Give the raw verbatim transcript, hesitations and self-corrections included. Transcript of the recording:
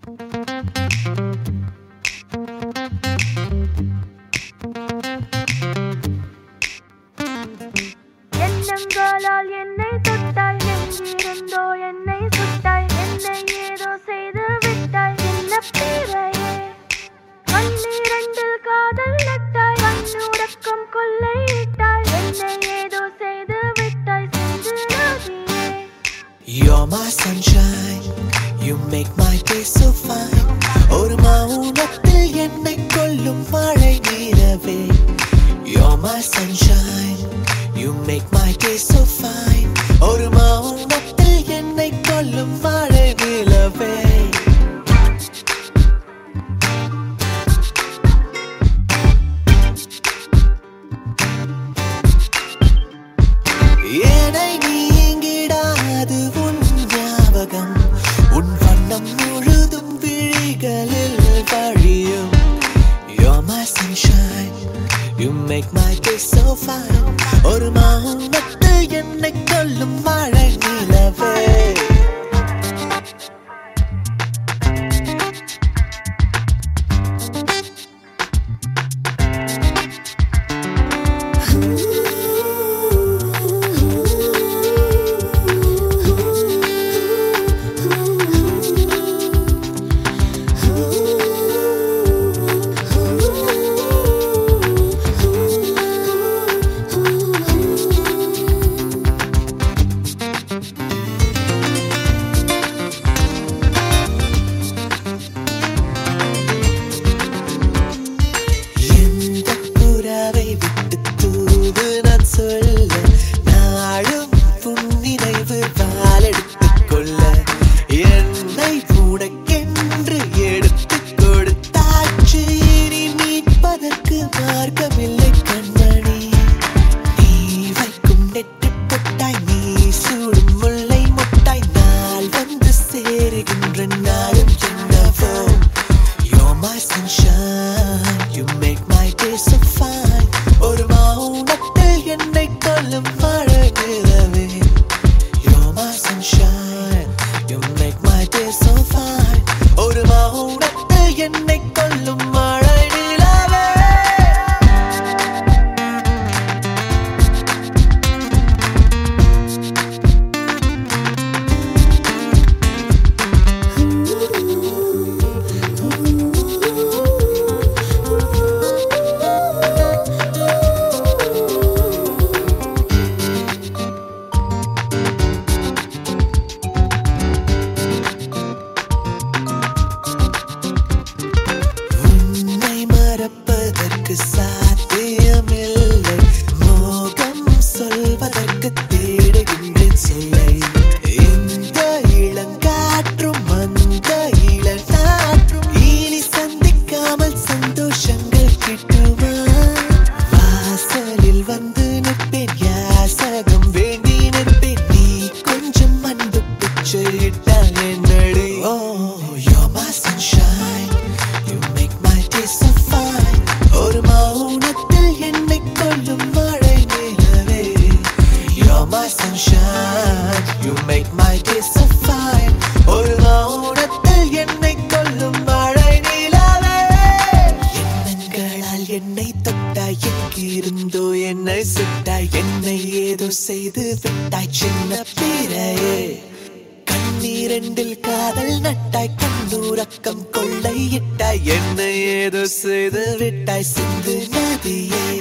எண்ணங்களால் என்னை தொட்டாய், எங்கிருந்தோ என்னை சுட்டாய், என்னை ஏதோ செய்து விட்டாய் என்ன பிறையே. கண்ணீரண்டில் காதல் நட்டாய், கண்ணுறக்கம் கொள்ளையிட்டாய், என்னை ஏதோ செய்து விட்டாய் சிந்து நதியே. You're my sunshine, you make my day so fine. ஒரு மௌனத்தில் என்னை கொல்லும் மழை நிலவே. You're my sunshine, you make my day so fine. ஒரு மௌனத்தில் என்னை கொல்லும் மழை நிலவே. ஏனை நீங்கிடாது உன் ஞாபகம், உன் வண்ணம் முழுதும் விழிகளில் வழியும். You're my sunshine, you make my day so fine. ஒரு மௌனத்தில் என்னை கொல்லும் மழை நிலவே. சாத்தியமில்லை, மோகம் சொல்வதற்கு தேடுகின்றேன் சொல்லை. இந்த இளங்காற்றும் அந்த இளநாற்றும் இனி சந்திக்காமல் சந்தோஷங்கள் கிட்டுமா? வாசலில் வந்து நிற்பேன், யாசகம் வேண்டி நிற்பேன், நீ கொஞ்சம் அன்பு பிச்சையிட்டால் என்னடி. Oh, you're my sunshine, you make my day so fine. ஒரு மௌனத்தில் என்னை கொல்லும் மழை நிலவே. You're my sunshine, you make my day so fine. ஒரு மௌனத்தில் என்னை கொல்லும் மழை நிலவே. எண்ணங்களால் என்னை தொட்டாய், எங்கிருந்தோ என்னை சுட்டாய், என்னை ஏதோ செய்து விட்டாய் சின்ன பிறையே. கண்ணீரண்டில் காதல் நட்டாய், கண்ணுறக்கம் கொள்ளையிட்டாய், என்னை ஏதோ செய்து விட்டாய் சிந்து நதியே.